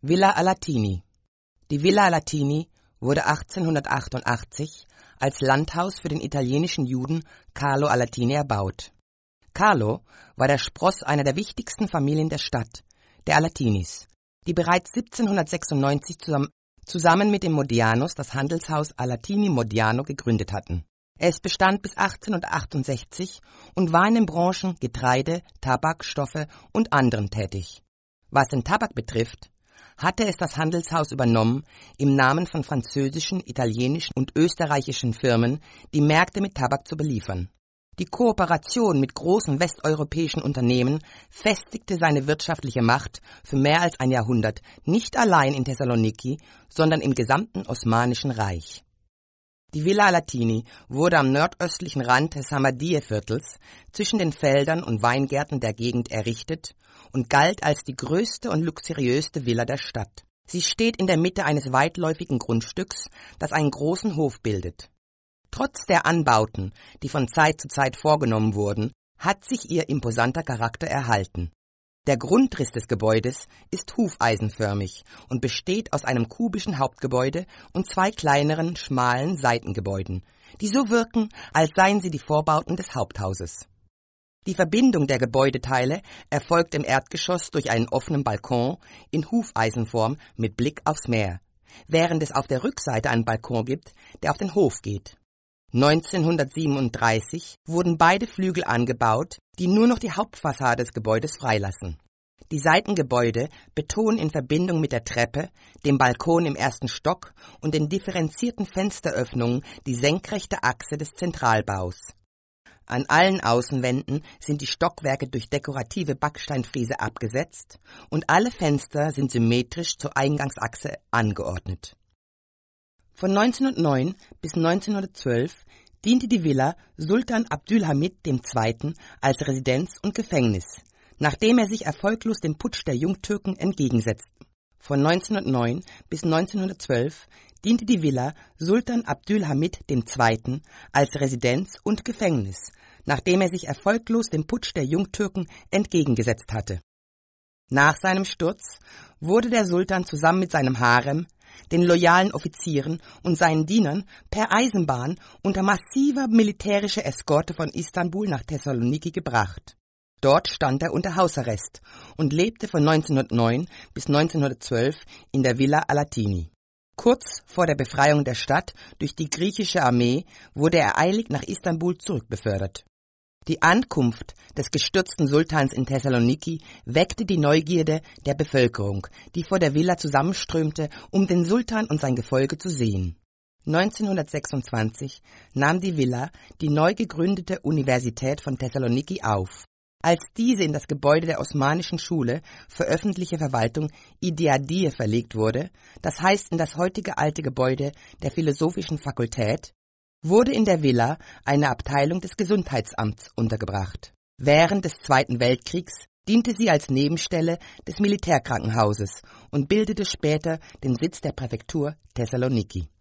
Villa Alatini. Die Villa Alatini wurde 1888 als Landhaus für den italienischen Juden Carlo Alatini erbaut. Carlo war der Spross einer der wichtigsten Familien der Stadt, der Alatinis, die bereits 1796 zusammen mit den Modianos das Handelshaus Alatini Modiano gegründet hatten. Es bestand bis 1868 und war in den Branchen Getreide, Tabak, Stoffe und anderen tätig. Was den Tabak betrifft, hatte es das Handelshaus übernommen, im Namen von französischen, italienischen und österreichischen Firmen die Märkte mit Tabak zu beliefern. Die Kooperation mit großen westeuropäischen Unternehmen festigte seine wirtschaftliche Macht für mehr als ein Jahrhundert, nicht allein in Thessaloniki, sondern im gesamten Osmanischen Reich. Die Villa Alatini wurde am nordöstlichen Rand des Hamadiyye-Viertels zwischen den Feldern und Weingärten der Gegend errichtet und galt als die größte und luxuriöste Villa der Stadt. Sie steht in der Mitte eines weitläufigen Grundstücks, das einen großen Hof bildet. Trotz der Anbauten, die von Zeit zu Zeit vorgenommen wurden, hat sich ihr imposanter Charakter erhalten. Der Grundriss des Gebäudes ist hufeisenförmig und besteht aus einem kubischen Hauptgebäude und zwei kleineren, schmalen Seitengebäuden, die so wirken, als seien sie die Vorbauten des Haupthauses. Die Verbindung der Gebäudeteile erfolgt im Erdgeschoss durch einen offenen Balkon in Hufeisenform mit Blick aufs Meer, während es auf der Rückseite einen Balkon gibt, der auf den Hof geht. 1937 wurden beide Flügel angebaut, die nur noch die Hauptfassade des Gebäudes freilassen. Die Seitengebäude betonen in Verbindung mit der Treppe, dem Balkon im ersten Stock und den differenzierten Fensteröffnungen die senkrechte Achse des Zentralbaus. An allen Außenwänden sind die Stockwerke durch dekorative Backsteinfriese abgesetzt und alle Fenster sind symmetrisch zur Eingangsachse angeordnet. Von 1909 bis 1912 diente die Villa Sultan Abdülhamid II. Als Residenz und Gefängnis, nachdem er sich erfolglos dem Putsch der Jungtürken entgegensetzte. Von 1909 bis 1912 diente die Villa Sultan Abdülhamid II. Als Residenz und Gefängnis, nachdem er sich erfolglos dem Putsch der Jungtürken entgegengesetzt hatte. Nach seinem Sturz wurde der Sultan zusammen mit seinem Harem, den loyalen Offizieren und seinen Dienern per Eisenbahn unter massiver militärischer Eskorte von Istanbul nach Thessaloniki gebracht. Dort stand er unter Hausarrest und lebte von 1909 bis 1912 in der Villa Alatini. Kurz vor der Befreiung der Stadt durch die griechische Armee wurde er eilig nach Istanbul zurückbefördert. Die Ankunft des gestürzten Sultans in Thessaloniki weckte die Neugierde der Bevölkerung, die vor der Villa zusammenströmte, um den Sultan und sein Gefolge zu sehen. 1926 nahm die Villa die neu gegründete Universität von Thessaloniki auf. Als diese in das Gebäude der Osmanischen Schule für öffentliche Verwaltung İddiadiye verlegt wurde, das heißt in das heutige alte Gebäude der Philosophischen Fakultät, wurde in der Villa eine Abteilung des Gesundheitsamts untergebracht. Während des Zweiten Weltkriegs diente sie als Nebenstelle des Militärkrankenhauses und bildete später den Sitz der Präfektur Thessaloniki.